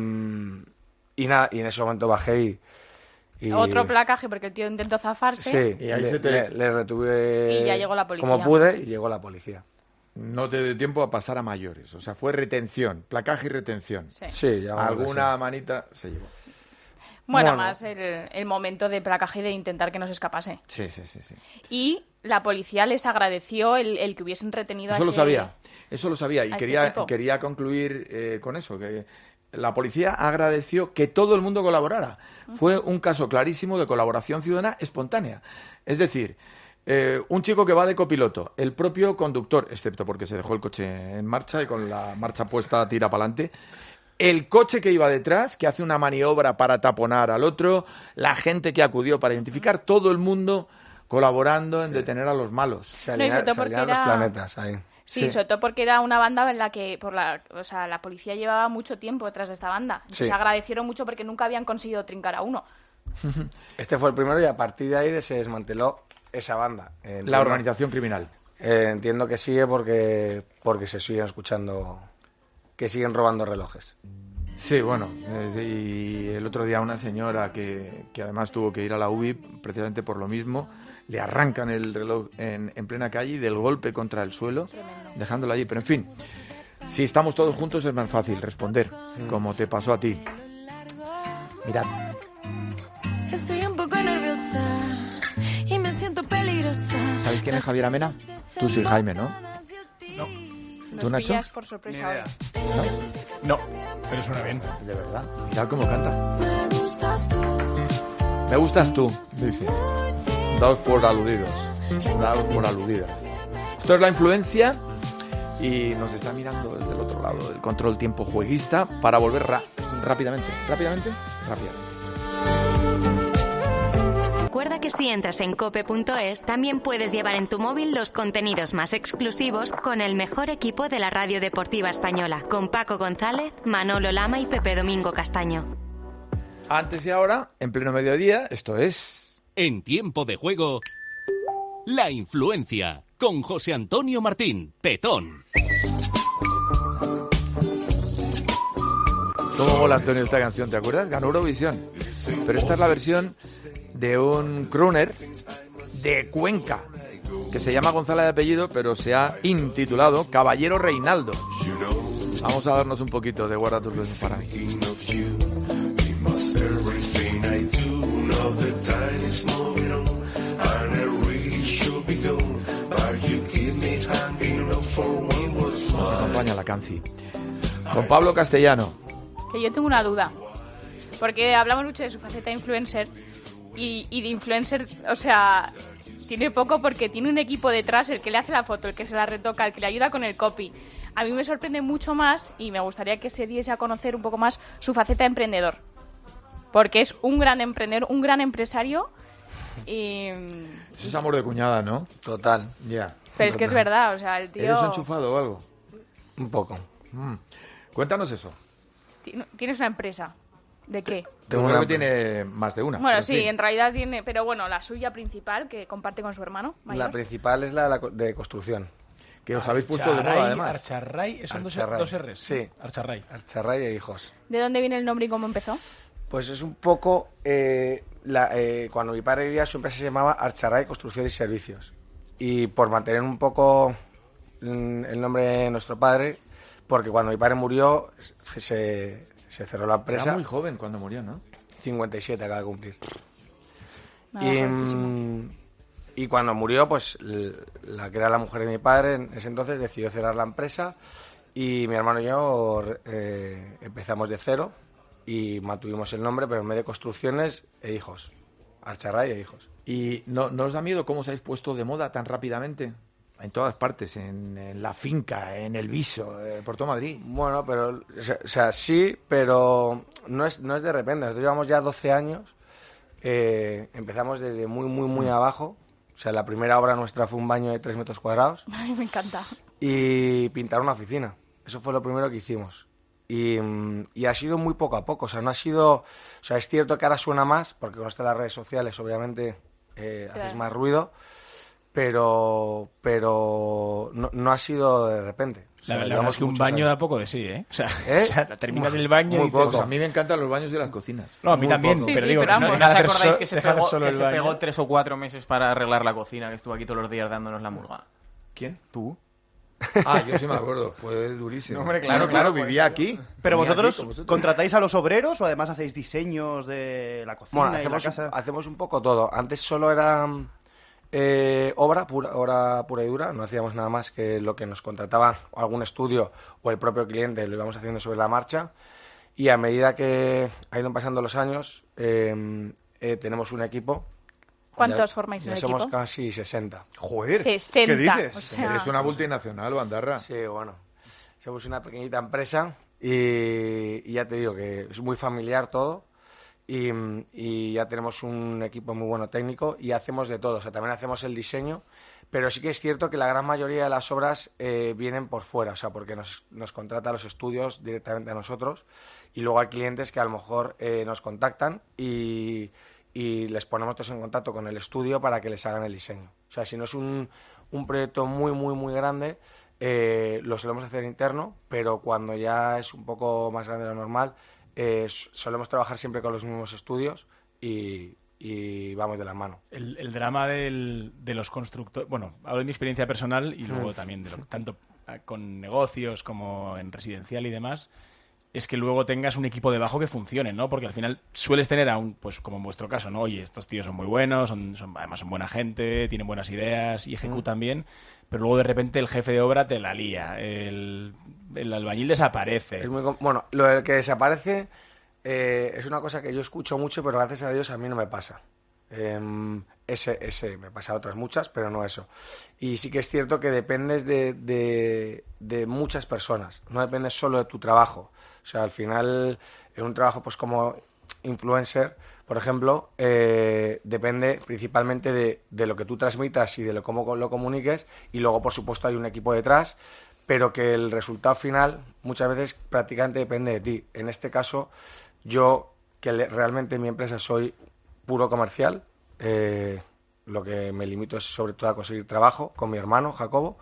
y nada, y en ese momento bajé y... y- Otro placaje porque el tío intentó zafarse. Sí, Y ahí le, se te- le- le retuve Y ya llegó la policía. como pude y llegó la policía. No te dio tiempo a pasar a mayores. O sea, fue retención, placaje y retención. Sí. Sí, ya Alguna manita se llevó. Bueno, Bueno. más el, el momento de placaje y de intentar que no se escapase. Sí, sí, sí, sí. Y la policía les agradeció el, el que hubiesen retenido Eso a lo este- sabía, eso lo sabía. Y a este quería, tipo. quería concluir eh, con eso, que la policía agradeció que todo el mundo colaborara. Fue un caso clarísimo de colaboración ciudadana espontánea. Es decir, eh, un chico que va de copiloto, el propio conductor, excepto porque se dejó el coche en marcha y con la marcha puesta tira para adelante, el coche que iba detrás, que hace una maniobra para taponar al otro, la gente que acudió para identificar, todo el mundo colaborando en detener a los malos. Se No, y sobre alinearon, todo se porque alinearon los era- planetas ahí. Sí, Sí. sobre todo porque era una banda en la que por la, o sea, la policía llevaba mucho tiempo detrás de esta banda. Entonces Sí. agradecieron mucho porque nunca habían conseguido trincar a uno. Este fue el primero y a partir de ahí se desmanteló esa banda. Eh, La entiendo- organización criminal. eh, entiendo que sigue porque, porque se siguen escuchando, que siguen robando relojes. Sí, bueno, eh, sí, y el otro día una señora que, que además tuvo que ir a la U B I precisamente por lo mismo, le arrancan el reloj en, en plena calle y del golpe contra el suelo, dejándola allí. Pero en fin, si estamos todos juntos es más fácil responder, como te pasó a ti. Mirad, Estoy un poco nerviosa y me siento peligrosa. ¿sabéis quién es Javier Amena? Tú sí, Jaime, ¿no? Nos ¿Tú, Nacho? pillas por sorpresa Ni idea. hoy. No, pero suena bien. De verdad, mirad cómo canta. Me gustas tú. Me gustas tú, dice. Daos por aludidos. Daos por aludidas. Esto es la influencia y nos está mirando desde el otro lado del control tiempo jueguista para volver ra- rápidamente. ¿Rápidamente? Rápidamente. Recuerda que si entras en cope punto es, también puedes llevar en tu móvil los contenidos más exclusivos con el mejor equipo de la radio deportiva española, con Paco González, Manolo Lama y Pepe Domingo Castaño. Antes y ahora, en pleno mediodía, esto es... En tiempo de juego, La Influencia, con José Antonio Martín, Petón. ¿Cómo mola, Antonio, esta canción? ¿Te acuerdas? Ganó Eurovisión. Pero esta es la versión de un crooner de Cuenca, que se llama González de apellido, pero se ha intitulado Caballero Reinaldo. Vamos a darnos un poquito de Guarda tus besos para mí. Nos acompaña la canci. Con Pablo Castellano. Que yo tengo una duda. Porque hablamos mucho de su faceta influencer y, y de influencer, o sea, tiene poco porque tiene un equipo detrás, el que le hace la foto, el que se la retoca, el que le ayuda con el copy. A mí me sorprende mucho más y me gustaría que se diese a conocer un poco más su faceta de emprendedor. Porque es un gran emprendedor, un gran empresario y... Eso es amor de cuñada, ¿no? Total. Ya. Pero es que es verdad, o sea, el tío... ¿Eres enchufado o algo? Un poco. Mm. Cuéntanos eso. Ti- Tienes una empresa. ¿De qué? Tengo una creo que tiene más de una. Bueno, pero sí, fin. en realidad tiene... Pero bueno, la suya principal, que comparte con su hermano mayor. La principal es la de, la co- de construcción. Que os habéis puesto de moda, además. Archarray, son dos, Archarray. dos R's. Sí. Archarray. Archarray e hijos. ¿De dónde viene el nombre y cómo empezó? Pues es un poco... eh, la, eh, cuando mi padre vivía, su empresa se llamaba Archarray Construcción y Servicios. Y por mantener un poco mm, el nombre de nuestro padre, porque cuando mi padre murió, se, se cerró la empresa. Era muy joven cuando murió, ¿no? cincuenta y siete acaba de cumplir. Nada, Y, jovencísimo. mm, y cuando murió, pues l- la que era la mujer de mi padre en ese entonces decidió cerrar la empresa y mi hermano y yo eh, empezamos de cero y mantuvimos el nombre, pero en vez de construcciones e hijos. Archarray e hijos. ¿Y no, no os da miedo cómo os habéis puesto de moda tan rápidamente? En todas partes, en, en la finca, en el viso, eh, por todo Madrid. Bueno, pero, o sea, o sea, sí, pero no es, no es de repente. Nosotros llevamos ya doce años, eh, empezamos desde muy, muy, muy abajo. O sea, la primera obra nuestra fue un baño de tres metros cuadrados Ay, me encanta. y pintar una oficina. Eso fue lo primero que hicimos. Y, mm, y ha sido muy poco a poco. O sea, no ha sido... O sea, es cierto que ahora suena más, porque con esto de las redes sociales, obviamente, eh, Claro. haces más ruido, pero, pero no, no ha sido de repente. O sea, La, la verdad llevamos es que un muchos baño años. da poco de sí, ¿eh? O sea, ¿Eh? o sea, terminas Muy- el baño muy y poco. dices... Pues a mí me encantan los baños de las cocinas. No, a mí Muy también, poco. Sí, pero sí, digo, pero no, vamos. dejar ¿No os hacer acordáis so- que se, dejar pegó, solo que el se baño? pegó tres o cuatro meses para arreglar la cocina, que estuvo aquí todos los días dándonos la murga? ¿Quién? ¿Tú? Ah, yo sí me acuerdo. Fue durísimo. No, hombre, claro, Claro, claro, vivía aquí. Pero Vivía vosotros aquí con vosotros. contratáis a los obreros o además hacéis diseños de la cocina Bueno, y la hacemos, casa. hacemos un poco todo. Antes solo era eh, obra pura, obra pura y dura. No hacíamos nada más que lo que nos contrataba algún estudio o el propio cliente. Lo íbamos haciendo sobre la marcha. Y a medida que han ido pasando los años, eh, eh, tenemos un equipo. ¿Cuántos Ya- formáis en ya el somos equipo? casi sesenta. Joder, sesenta. ¿qué dices? O sea, Eres una multinacional, Bandarra. Sí, bueno. Somos una pequeñita empresa y, y ya te digo que es muy familiar todo. Y, y ya tenemos un equipo muy bueno técnico y hacemos de todo. O sea, también hacemos el diseño, pero sí que es cierto que la gran mayoría de las obras eh, vienen por fuera, o sea, porque nos, nos contratan los estudios directamente a nosotros y luego hay clientes que a lo mejor eh, nos contactan y, y les ponemos todos en contacto con el estudio para que les hagan el diseño. O sea, si no es un, un proyecto muy, muy, muy grande, eh, lo solemos hacer interno, pero cuando ya es un poco más grande de lo normal, eh, solemos trabajar siempre con los mismos estudios y, y vamos de la mano. El, el drama del, de los constructores... Bueno, hablo de mi experiencia personal y luego también de lo, tanto eh, con negocios como en residencial y demás, es que luego tengas un equipo debajo que funcione, ¿no? Porque al final sueles tener a un, pues como en vuestro caso, ¿no? Oye, estos tíos son muy buenos, son, son además son buena gente, tienen buenas ideas y ejecutan bien, pero luego de repente el jefe de obra te la lía, el, el albañil desaparece. Es muy com- bueno, lo del que desaparece eh, es una cosa que yo escucho mucho, pero gracias a Dios a mí no me pasa. Em, ese, ese me pasa a otras muchas, pero no eso. Y sí que es cierto que dependes de, de, de muchas personas, no dependes solo de tu trabajo. O sea, al final, en un trabajo pues como influencer, por ejemplo, eh, depende principalmente de, de lo que tú transmitas y de lo, cómo lo comuniques, y luego, por supuesto, hay un equipo detrás, pero que el resultado final muchas veces prácticamente depende de ti. En este caso, yo, que le- realmente en mi empresa soy puro comercial, eh, lo que me limito es sobre todo a conseguir trabajo con mi hermano, Jacobo,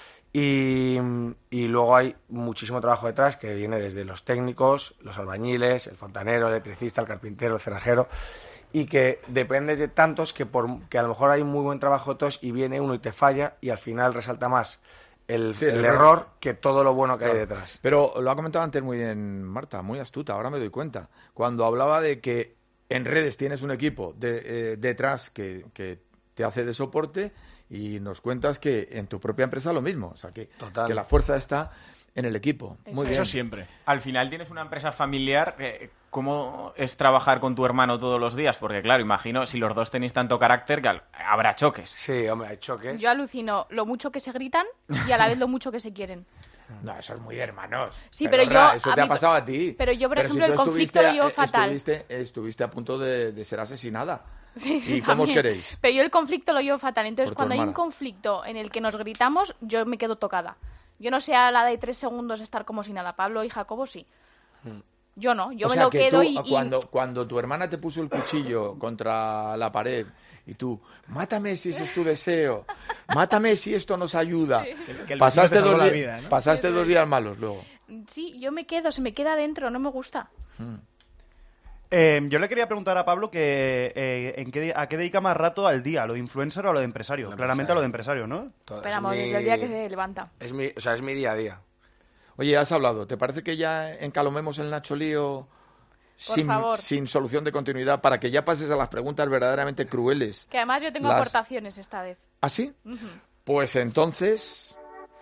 y, y luego hay muchísimo trabajo detrás que viene desde los técnicos, los albañiles, el fontanero, el electricista, el carpintero, el cerrajero, y que dependes de tantos que, por, que a lo mejor hay muy buen trabajo de todos y viene uno y te falla y al final resalta más el, Sí, el el error. error que todo lo bueno que hay Claro. detrás. Pero lo ha comentado antes muy bien Marta, muy astuta, ahora me doy cuenta. Cuando hablaba de que en redes tienes un equipo de, eh, detrás que, que te hace de soporte Y nos cuentas que en tu propia empresa lo mismo. O sea, que, Total. que la fuerza está en el equipo. Muy bien. Eso siempre. Al final tienes una empresa familiar. eh, ¿Cómo es trabajar con tu hermano todos los días? Porque, claro, imagino, si los dos tenéis tanto carácter, que al- habrá choques. Sí, hombre, hay choques. Yo alucino lo mucho que se gritan y a la vez lo mucho que se quieren. No, eso es muy de hermanos. Sí, pero Pedorra, yo- Eso a te ha mí- pasado a ti. pero yo, por si ejemplo, tú el conflicto estuviste lo a- llevo eh, fatal. Estuviste, estuviste a punto de, de ser asesinada. Sí, sí, ¿Y cómo os también. queréis? Pero yo el conflicto lo llevo fatal. Entonces, Por tu cuando hay un hermana. conflicto en el que nos gritamos, yo me quedo tocada. Yo no sé a la de tres segundos estar como si nada. Pablo y Jacobo sí. Yo no, yo O me sea, lo que quedo tú, y, y- Cuando, cuando tu hermana te puso el cuchillo contra la pared y tú, mátame si ese es tu deseo, mátame si esto nos ayuda. Que- que el pasaste vecino te dos, salvó la di- vida, ¿no? pasaste dos días malos luego. Sí, yo me quedo, se me queda dentro, no me gusta. Eh, yo le quería preguntar a Pablo que eh, ¿en qué, a qué dedica más rato al día, a lo de influencer o a lo de empresario. Lo Claramente a lo de empresario, ¿no? Todo- es Esperamos, mi- desde el día que se levanta. Es mi, o sea, es mi día a día. Oye, has hablado, ¿te parece que ya encalomemos el Nacho Lío sin, favor. sin solución de continuidad para que ya pases a las preguntas verdaderamente crueles? Que además yo tengo Las- aportaciones esta vez. ¿Ah, sí? Pues entonces...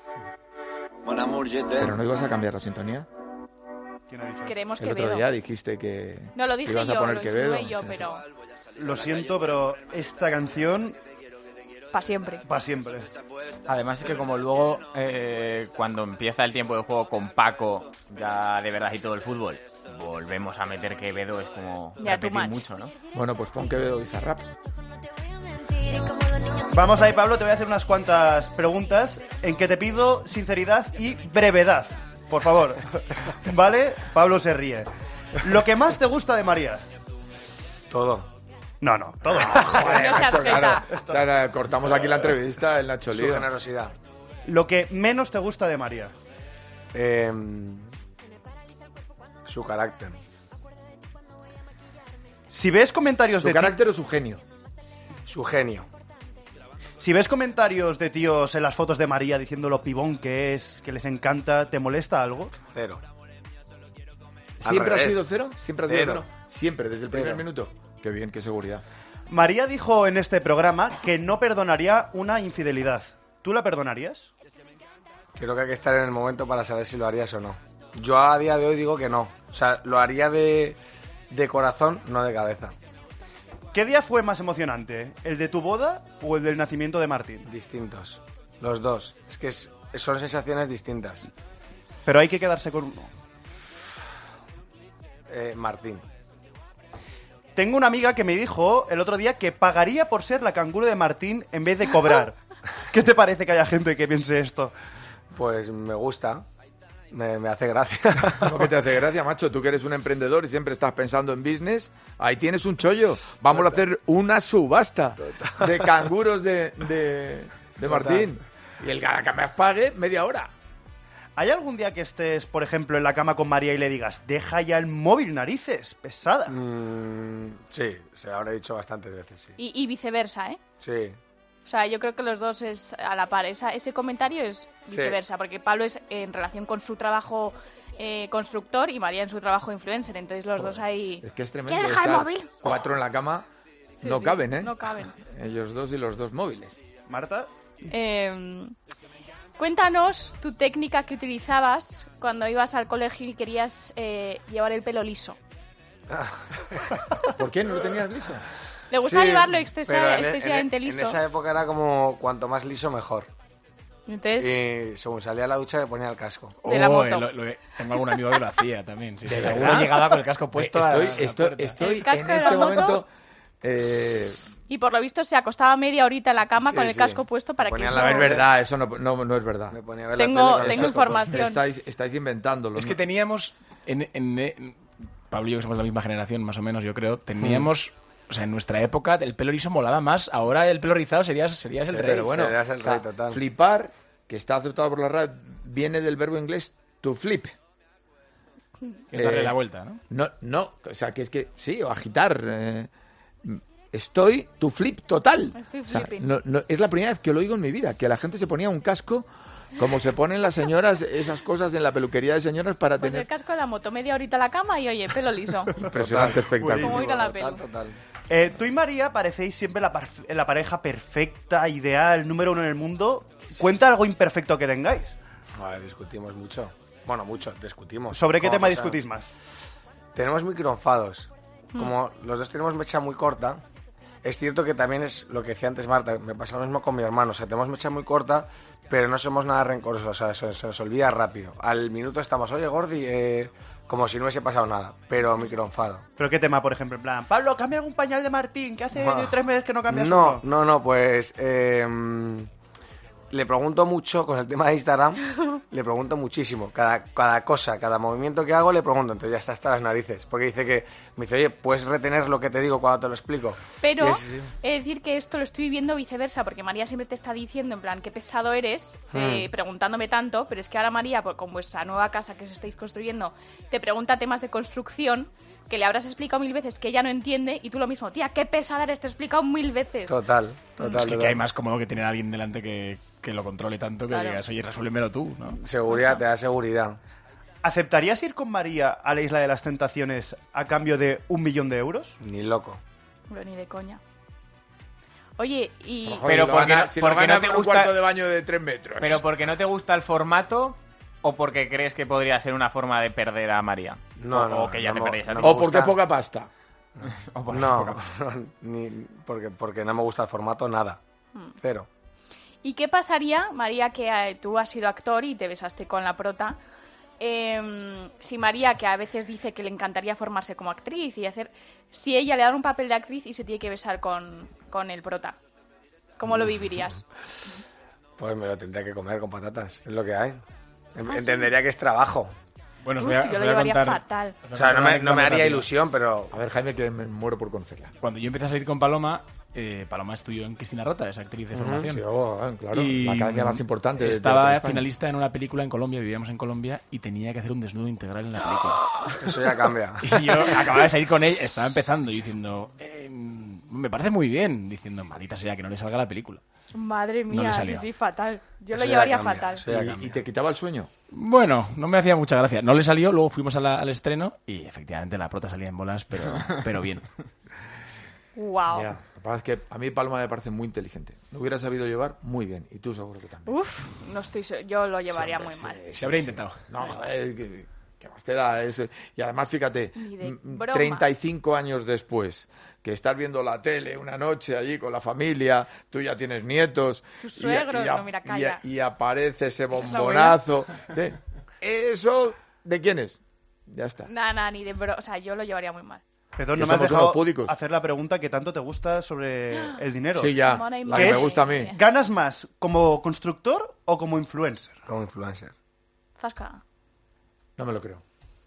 Pero no ibas a cambiar la sintonía. ¿Quién ha dicho eso? Queremos El que otro día dijiste que No lo que dije ibas a yo, poner lo Quevedo. insinué yo, Sí, sí. pero Lo siento, pero esta canción para siempre. para siempre. Además es que como luego, eh, cuando empieza el tiempo de juego con Paco, ya de verdad y todo el fútbol, volvemos a meter Quevedo, es como Ya, too repetir much. mucho, ¿no? Bueno, pues pon Quevedo Bizarrap. Vamos ahí, Pablo, te voy a hacer unas cuantas preguntas en que te pido sinceridad y brevedad. Por favor. ¿Vale? Pablo se ríe. Lo que más te gusta de María. Todo. No, no, todo. Joder, No seas macho, claro. jeta. O sea, cortamos aquí la entrevista, el Nacho Su Lío. generosidad. Lo que menos te gusta de María. Eh, su carácter. Si ves comentarios ¿Su de carácter o su genio? Su genio. Si ves comentarios de tíos en las fotos de María diciendo lo pibón que es, que les encanta, ¿te molesta algo? Cero. ¿Siempre ha revés. sido cero? ¿Siempre ha sido Cero. cero? Siempre, desde el primer Cero. minuto. Qué bien, qué seguridad. María dijo en este programa que no perdonaría una infidelidad. ¿Tú la perdonarías? Creo que hay que estar en el momento para saber si lo harías o no. Yo a día de hoy digo que no. O sea, lo haría de, de corazón, no de cabeza. ¿Qué día fue más emocionante? ¿El de tu boda o el del nacimiento de Martín? Distintos. Los dos. Es que es- son sensaciones distintas. Pero hay que quedarse con uno. Eh, Martín. Tengo una amiga que me dijo el otro día que pagaría por ser la canguro de Martín en vez de cobrar. ¿Qué te parece que haya gente que piense esto? Pues me gusta. Me, me hace gracia. ¿Cómo que te hace gracia, macho? Tú que eres un emprendedor y siempre estás pensando en business, ahí tienes un chollo. Vamos a hacer una subasta de canguros de, de, de Martín. Y el que me pague media hora. ¿Hay algún día que estés, por ejemplo, en la cama con María y le digas, deja ya el móvil, narices, pesada? Mm, sí, se lo habré dicho bastantes veces, sí. Y, y viceversa, ¿eh? Sí. O sea, yo creo que los dos es a la par. Esa, ese comentario es viceversa, porque Pablo es en relación con su trabajo eh, constructor y María en su trabajo influencer. Entonces los dos ahí... Es que es tremendo. ¿Quieres dejar el estar móvil? cuatro en la cama Sí, no sí, caben, ¿eh? No caben. Ellos dos y los dos móviles. Marta, Eh, cuéntanos tu técnica que utilizabas cuando ibas al colegio y querías eh, llevar el pelo liso. ¿Por qué no lo tenías liso? ¿Le gusta Sí, llevarlo pero excesa- en- excesivamente en, liso? En esa época era como cuanto más liso mejor. Entonces, Y según salía a la ducha me ponía el casco. De la Oh, moto. lo- lo- tengo algún amigo que lo hacía también. Sí, sí. verdad? Alguno llegaba con el casco puesto a la- Estoy, a la estoy, puerta. estoy El casco en de la este moto. momento... eh, y por lo visto se acostaba media horita en la cama Sí, con el sí. casco puesto para que Ponía eso... la no es tele. verdad, eso no, no, no es verdad. Me ponía a ver la Tengo- tele con el tengo casco información. Estáis, estáis inventándolo. Es que ¿no? teníamos, en, en- en- Pablo y yo que somos de la misma generación, más o menos, yo creo, teníamos, o sea, en nuestra época el pelo liso molaba más, ahora el pelo rizado serías, serías el Sí, rey. Pero bueno, Serías el o sea, rey total. flipar, que está aceptado por la R A D, viene del verbo inglés to flip. Es darle Eh, la vuelta, ¿no? No, no, o sea, que es que sí, o agitar. eh, estoy to flip total. Estoy O sea, flipping. no- no- es la primera vez que lo oigo en mi vida, que la gente se ponía un casco como se ponen las señoras, esas cosas en la peluquería de señoras para Pues tener... el casco de la moto, media horita en la cama y oye, pelo liso. Impresionante espectáculo. Como ir a la total, peli. total. Eh, tú y María parecéis siempre la, parf- la pareja perfecta, ideal, número uno en el mundo. Cuenta algo imperfecto que tengáis. Vale, discutimos mucho. Bueno, mucho, discutimos. ¿Sobre qué Como tema pasa- discutís más? Tenemos microenfados. Como los dos tenemos mecha muy corta, es cierto que también es lo que decía antes Marta, me pasa lo mismo con mi hermano. O sea, tenemos mecha muy corta, pero no somos nada rencorosos. O sea, se, se nos olvida rápido. Al minuto estamos, oye, Gordi, eh, como si no hubiese pasado nada. Pero microenfado. ¿Pero qué tema, por ejemplo? En plan, Pablo, cambia algún pañal de Martín, que hace Buah. tres meses que no cambias No, uno. no, no, pues eh, le pregunto mucho con el tema de Instagram, le pregunto muchísimo, cada, cada cosa, cada movimiento que hago le pregunto, entonces ya está hasta las narices, porque dice que, me dice, oye, ¿puedes retener lo que te digo cuando te lo explico? Pero Y es- sí. he de decir que esto lo estoy viviendo viceversa, porque María siempre te está diciendo, en plan, qué pesado eres, eh, Hmm. preguntándome tanto, pero es que ahora María, pues, con vuestra nueva casa que os estáis construyendo, te pregunta temas de construcción que le habrás explicado mil veces que ella no entiende, y tú lo mismo, tía, qué pesada eres, te he explicado mil veces. Total, total. Es que, total. que hay más cómodo que tener a alguien delante que, que lo controle tanto que Claro. digas, oye, resuélvemelo tú, ¿no? Seguridad, te da seguridad. ¿Aceptarías ir con María a la Isla de las Tentaciones a cambio de un millón de euros? Ni loco. Pero ni de coña. Oye, y... Joder, Pero lo porque gana- no- si porque lo gana no te con gusta- un cuarto de baño de tres metros. ¿Pero porque no te gusta el formato o porque crees que podría ser una forma de perder a María? No, o, no, o que ya no te me- perdías a no ti. me O porque gusta. poca pasta. O por- No, no, ni, porque, porque no me gusta el formato, nada. Cero. ¿Y qué pasaría, María, que eh, tú has sido actor y te besaste con la prota? em, si María, que a veces dice que le encantaría formarse como actriz y hacer... Si ella le da un papel de actriz y se tiene que besar con, con el prota, ¿cómo lo vivirías? Pues me lo tendría que comer con patatas, es lo que hay. En- ¿Ah, sí? Entendería que es trabajo. Bueno, os Uf, voy a, yo os lo voy a llevaría contar... fatal. os voy a O sea, contar no una me, no me anécdota haría rápida. ilusión, pero... A ver, Jaime, que me muero por conocerla. Cuando yo empecé a salir con Paloma, eh, Paloma estudió en Cristina Rota, es actriz de formación. Sí, oh, ah, claro, Y la academia más importante de- de estaba toda España. finalista en una película en Colombia, vivíamos en Colombia, y tenía que hacer un desnudo integral en la película. Eso ya cambia. Y yo acababa de salir con ella, estaba empezando, y diciendo, eh, me parece muy bien, diciendo, maldita sea, que no le salga la película. Madre No mía, le sí, salió. sí, fatal. Yo Eso lo ya llevaría cambia, fatal. eso ya ¿Y, cambia. y te quitaba el sueño? Bueno, no me hacía mucha gracia. No le salió, luego fuimos a la- al estreno, y efectivamente la prota salía en bolas, pero, pero bien. Wow. Ya. Lo que pasa es que a mí Palma me parece muy inteligente. Lo hubiera sabido llevar muy bien. Y tú seguro que también. Uf, no estoy... se- Yo lo llevaría Sí, muy sí, mal. sí, Se habría sí. intentado. No, joder, ¿qué, qué más te da eso? Y además, fíjate, Ni de m- broma. treinta y cinco años después, que estás viendo la tele una noche allí con la familia, tú ya tienes nietos. Tus y- suegros, y, a- no, mira, y, calla. y aparece ese es la bombonazo. Sí. ¿Eso de quién es? Ya está. Nada, nada, ni de bro... O sea, yo lo llevaría muy mal. Perdón, Que no me has somos dejado unos púdicos. hacer la pregunta que tanto te gusta sobre el dinero. Sí, ya. Money, La que money. me gusta a mí. ¿Ganas más como constructor o como influencer? Como influencer. Zasca. No me lo creo.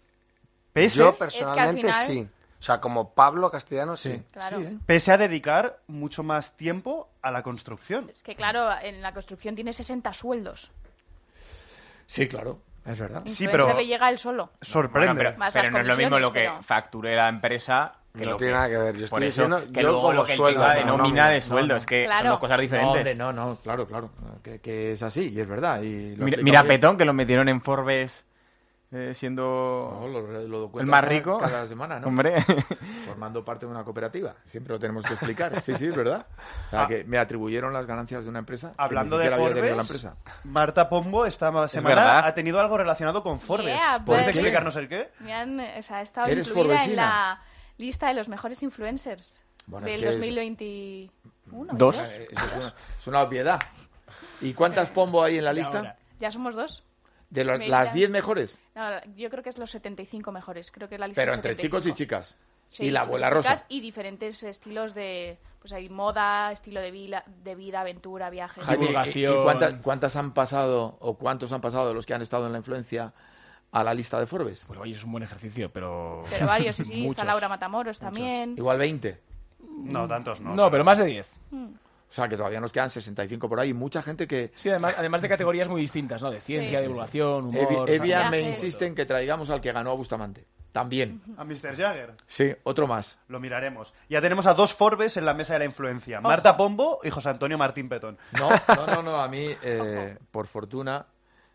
Pese, Yo personalmente final- sí. O sea, como Pablo Castellano sí. Claro. Sí, ¿eh? pese a dedicar mucho más tiempo a la construcción. Es que, claro, en la construcción tiene sesenta sueldos. Sí, claro. Es verdad. Sí, Influencer pero le llega él solo. sorprende. Bueno, pero Más pero las no es lo mismo lo que comisiones, pero- facture la empresa que No lo tiene que- nada que ver. Yo por estoy eso, diciendo, que yo luego como lo que él sueldo, tenga de no, nómina no, de no, sueldo, no. es que Claro. son dos cosas No, diferentes. hombre, no, no, claro, claro. Que, que es así y es verdad. Y lo Mira, explica mira muy bien. Petón, que lo metieron en Forbes eh, siendo No, lo, lo el cuenta más cada- rico. cada semana, ¿no? Hombre. Formando parte de una cooperativa. Siempre lo tenemos que explicar. Sí, sí, es verdad. O sea, Ah. que me atribuyeron las ganancias de una empresa. que Hablando ni de siquiera había tenido Forbes, la empresa. Marta Pombo esta semana verdad. ha tenido algo relacionado con Forbes. Yeah, ¿Puedes but- explicarnos el qué? Me han, o sea, he estado ¿Eres incluida en forbesina? la lista de los mejores influencers Bueno, del es que es- dos mil veintiuno. Dos. ¿veintidós? Eh, eso es, una, es una obviedad. ¿Y cuántas pombo hay en la lista? ahora. Ya somos dos. De los- Me las dirán. diez mejores. No, yo creo que es los setenta y cinco mejores. Creo que la lista Pero es entre setenta y chicos y cinco. chicas. Sí, y la chicos abuela chicas Rosa. Y diferentes estilos de... Pues hay moda, estilo de vida, de vida aventura, viajes. Jaime, ¿y- Divulgación. ¿y cuántas, cuántas han pasado o cuántos han pasado de los que han estado en la influencia a la lista de Forbes? Pues oye, es un buen ejercicio, pero... Pero varios, sí, sí. Está Muchos. Laura Matamoros también. Igual veinte. No, tantos no. No, pero más de diez. O sea, que todavía nos quedan sesenta y cinco por ahí. Y mucha gente que... Sí, además, además de categorías muy distintas, ¿no? De ciencia, Sí, sí, sí. divulgación, humor... Evi- Evia me Viajes. insiste en que traigamos al que ganó a Bustamante. También. A mister Jagger. Sí, otro más. Lo miraremos. Ya tenemos a dos Forbes en la mesa de la influencia. Marta Pombo y José Antonio Martín Petón. No, no, no, no. A mí, eh, por fortuna,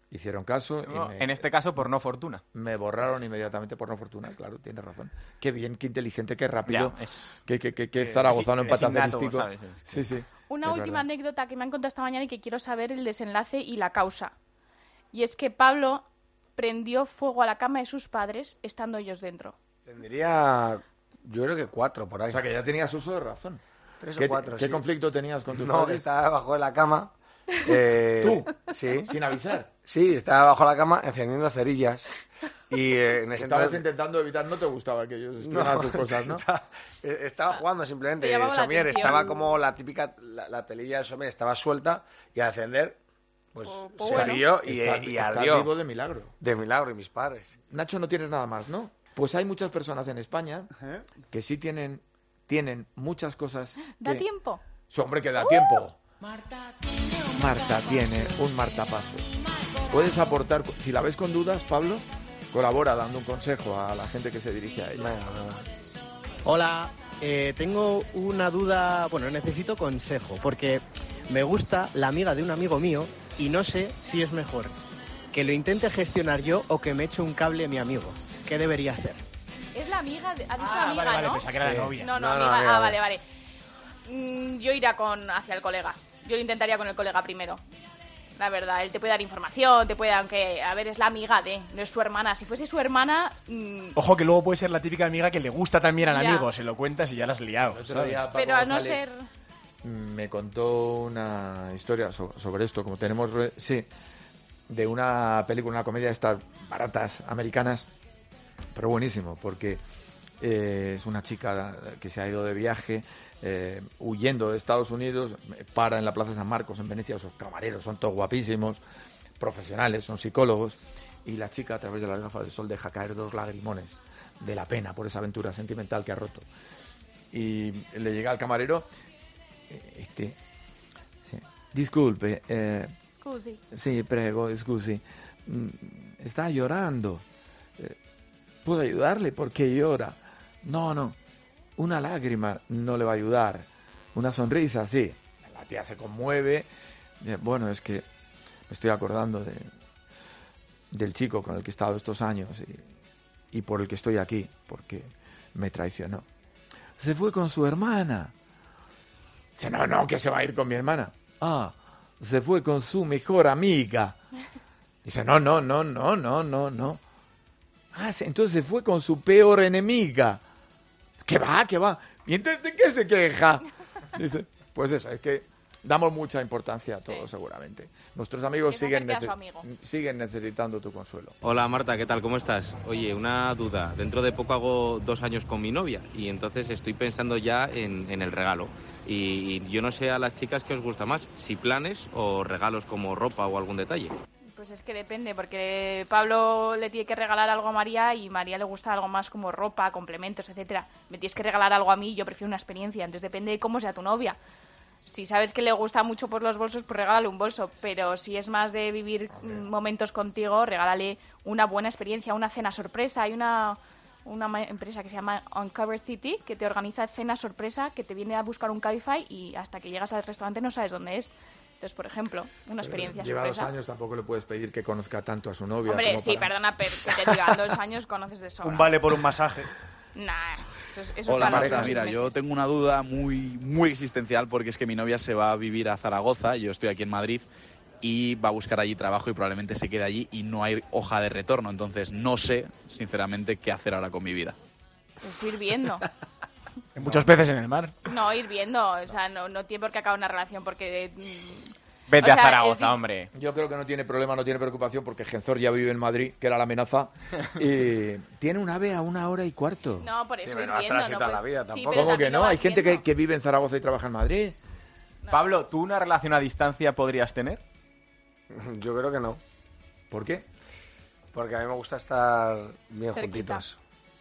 Hicieron caso. Y No, me, en este caso, por no fortuna. me borraron inmediatamente por no fortuna. Claro, tienes razón. Qué bien, qué inteligente, qué rápido. Ya, es- Qué, qué, qué, qué Eh, zaragozano sí, es innato, empatacerístico. ¿sabes? Es que- Sí, sí. Una es última verdad. anécdota que me han contado esta mañana y que quiero saber el desenlace y la causa. Y es que Pablo prendió fuego a la cama de sus padres estando ellos dentro. Tendría, yo creo que cuatro por ahí. O sea, que ya tenías uso de razón. Tres o ¿Qué, cuatro, ¿qué sí. conflicto tenías con tus No, que padres? estaba debajo de la cama. eh, ¿Tú? Sí. Sin avisar. Sí, estaba bajo la cama encendiendo cerillas. Y eh, en ese Estabas entonces... intentando evitar, no te gustaba que ellos No, estuvieran tus cosas, ¿no? Estaba, eh, estaba jugando simplemente. Te llamaba El la somier atención. estaba como la típica, la, la telilla del somier estaba suelta y al encender, pues Oh, pues se bueno. abrió y, Estás- y estás ardió. vivo de milagro. De milagro, y mis padres. Nacho, no tienes nada más, ¿no? Pues hay muchas personas en España que sí tienen, tienen muchas cosas. ¿Da que- tiempo? Sí, hombre, que da tiempo. Marta tiene un martapaso. Puedes aportar, si la ves con dudas, Pablo, colabora dando un consejo a la gente que se dirige a ella. Venga, venga. Hola, eh, tengo una duda, bueno, necesito consejo, porque me gusta la amiga de un amigo mío y no sé si es mejor que lo intente gestionar yo o que me eche un cable mi amigo. ¿Qué debería hacer? Es la amiga, de, ha dicho Ah, amiga, vale, vale, ¿no? pensaba que era Sí. la novia. No, no, No, no, amiga. amiga, Ah, vale, amiga. vale. Mm, yo iría con hacia el colega. Yo lo intentaría con el colega primero. La verdad, él te puede dar información, te puede, aunque, a ver, es la amiga de, no es su hermana. Si fuese su hermana, mm, Ojo que luego puede ser la típica amiga que le gusta también al Ya. amigo, se lo cuentas y ya la has liado. El otro ¿sabes? día Paco pero a no González ser... me contó una historia so- sobre esto, como tenemos, re- sí, de una película, una comedia de estas baratas americanas, pero buenísimo, porque eh, es una chica que se ha ido de viaje, eh, huyendo de Estados Unidos, para en la Plaza San Marcos, en Venecia, esos camareros son todos guapísimos, profesionales, son psicólogos, y la chica a través de las gafas de sol deja caer dos lagrimones de la pena por esa aventura sentimental que ha roto. Y le llega al camarero, eh, este, sí, disculpe, eh, Scusi. sí, prego, scusi, mm, está llorando, eh, ¿puedo ayudarle? ¿Por qué llora? No, no, una lágrima no le va a ayudar, una sonrisa, sí. La tía se conmueve, eh, bueno, es que me estoy acordando de, del chico con el que he estado estos años y, y por el que estoy aquí, porque me traicionó. Se fue con su hermana. Dice, no, no, que se va a ir con mi hermana. Ah, se fue con su mejor amiga. Dice, no, no, no, no, no, no, no. Ah, se- entonces se fue con su peor enemiga. ¿Qué va, qué va? ¿Y entonces de qué se queja? Dice, pues eso, es que damos mucha importancia a todo, Sí. seguramente. Nuestros amigos Que se siguen, acerque a nece- su amigo. siguen necesitando tu consuelo. Hola Marta, ¿qué tal? ¿Cómo estás? Oye, una duda. Dentro de poco hago dos años con mi novia y entonces estoy pensando ya en, en el regalo. Y, y yo no sé a las chicas qué os gusta más, si planes o regalos como ropa o algún detalle. Pues es que depende, porque Pablo le tiene que regalar algo a María y María le gusta algo más como ropa, complementos, etcétera. Me tienes que regalar algo a mí y yo prefiero una experiencia. Entonces depende de cómo sea tu novia. Si sabes que le gusta mucho por los bolsos, pues regálale un bolso. Pero si es más de vivir mm, momentos contigo, regálale una buena experiencia, una cena sorpresa. Hay una, una ma- empresa que se llama Uncover City que te organiza cena sorpresa, que te viene a buscar un Cabify y hasta que llegas al restaurante no sabes dónde es. Entonces, por ejemplo, una experiencia Lleva dos sorpresa. años, tampoco le puedes pedir que conozca tanto a su novia. Hombre, como sí, para- perdona, pero que te digan dos años conoces de sobra. Un vale por un masaje. Nah, eso es, eso Hola es para los Marta, seis mira, yo meses. tengo una duda muy, muy existencial porque es que mi novia se va a vivir a Zaragoza, yo estoy aquí en Madrid y va a buscar allí trabajo y probablemente se quede allí y no hay hoja de retorno, entonces no sé, sinceramente, qué hacer ahora con mi vida. Pues ir viendo. Hay muchos peces en el mar. No, ir viendo. O sea, no, no tiene por qué acabar una relación porque... mm, Vete o a sea, Zaragoza, es di- hombre. Yo creo que no tiene problema, no tiene preocupación porque Genzor ya vive en Madrid, que era la amenaza, y tiene un ave a una hora y cuarto. No, por eso pero ir no vas a viendo. transitar no la puedes- vida Sí, tampoco. pero ¿Cómo que también lo no? Hay vas gente que, viendo. que vive en Zaragoza y trabaja en Madrid. Pablo, ¿tú una relación a distancia podrías tener? Yo creo que no. ¿Por qué? Porque a mí me gusta estar bien Cerquita. juntitos.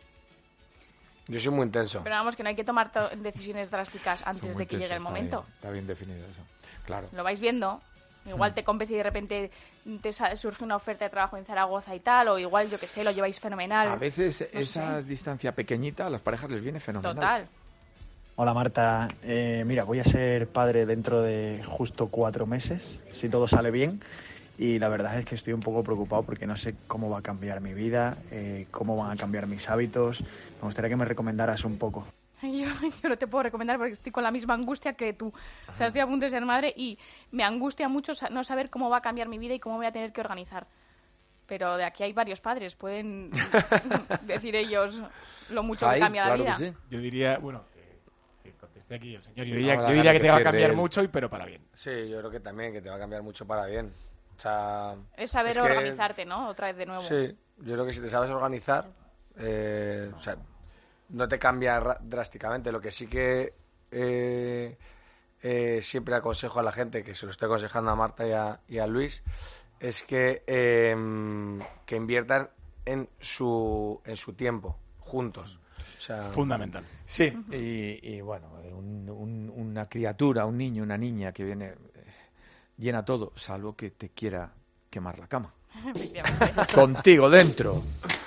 Yo soy muy intenso. Pero vamos, que no hay que tomar to- decisiones drásticas Son antes muy de que llegue intensos, el momento. Está bien, está bien definido eso. Claro. Lo vais viendo. Igual te compres y de repente te sa- surge una oferta de trabajo en Zaragoza y tal, o igual, yo que sé, lo lleváis fenomenal. A veces No esa sé. distancia pequeñita a las parejas les viene fenomenal. Total. Hola Marta, Eh, mira, voy a ser padre dentro de justo cuatro meses, si todo sale bien. y la verdad es que estoy un poco preocupado porque no sé cómo va a cambiar mi vida, eh, cómo van a cambiar mis hábitos. Me gustaría que me recomendaras un poco. Yo, yo no te puedo recomendar porque estoy con la misma angustia que tú. O sea, estoy a punto de ser madre y me angustia mucho no saber cómo va a cambiar mi vida y cómo voy a tener que organizar. Pero de aquí hay varios padres, pueden decir ellos lo mucho Ahí, que cambia claro la vida. que sí. Yo diría, bueno, que, que conteste aquí el señor. Yo diría, No, yo la diría gana que que te va a cierre cambiar él. mucho, y pero para bien. Sí, yo creo que también, que te va a cambiar mucho para bien. O sea, Es saber es que- organizarte, ¿no? Otra vez de nuevo. Sí, yo creo que si te sabes organizar, eh, o sea, no te cambia ra- drásticamente. Lo que sí que eh, eh, siempre aconsejo a la gente, que se lo estoy aconsejando a Marta y a, y a Luis, es que, eh, que inviertan en su, en su tiempo, juntos. O sea, Fundamental. Sí, y, y bueno, un- un- una criatura, un niño, una niña que viene, eh, llena todo, salvo que te quiera quemar la cama. Efectivamente. Contigo dentro.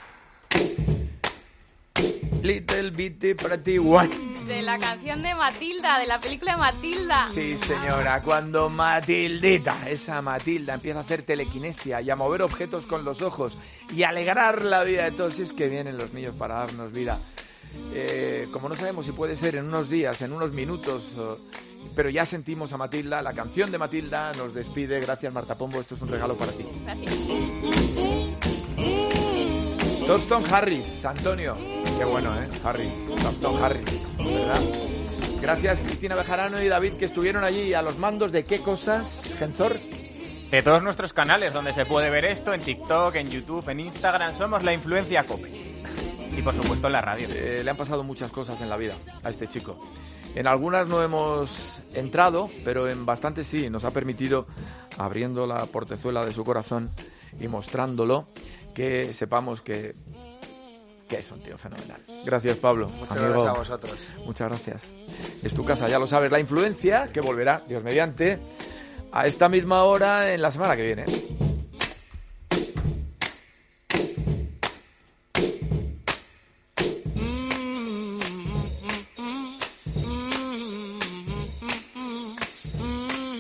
Little Bitty Pretty One. De la canción de Matilda, de la película de Matilda. Sí, señora, cuando Matildita, esa Matilda, empieza a hacer telequinesia y a mover objetos con los ojos y a alegrar la vida de todos, y es que vienen los niños para darnos vida. Eh, como no sabemos si puede ser en unos días, en unos minutos, o- pero ya sentimos a Matilda, la canción de Matilda nos despide. Gracias, Marta Pombo, esto es un regalo para ti. Gracias. Thurston Harris, Antonio. Qué bueno, ¿eh? Harris, Thurston Harris, ¿verdad? Gracias, Cristina Bejarano y David, que estuvieron allí a los mandos de qué cosas, Genzor. De todos nuestros canales donde se puede ver esto, en TikTok, en YouTube, en Instagram, somos La Influencia Cope. Y por supuesto en la radio. Eh, le han pasado muchas cosas en la vida a este chico. En algunas no hemos entrado, pero en bastantes sí. Nos ha permitido, abriendo la portezuela de su corazón y mostrándolo, que sepamos que, que es un tío fenomenal. Gracias, Pablo. Muchas amigo. gracias a vosotros. Muchas gracias. Es tu casa, ya lo sabes. La Influencia, que volverá, Dios mediante, a esta misma hora en la semana que viene.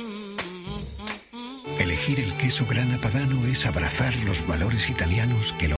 Elegir el queso Grana Padano es abrazar los valores italianos que lo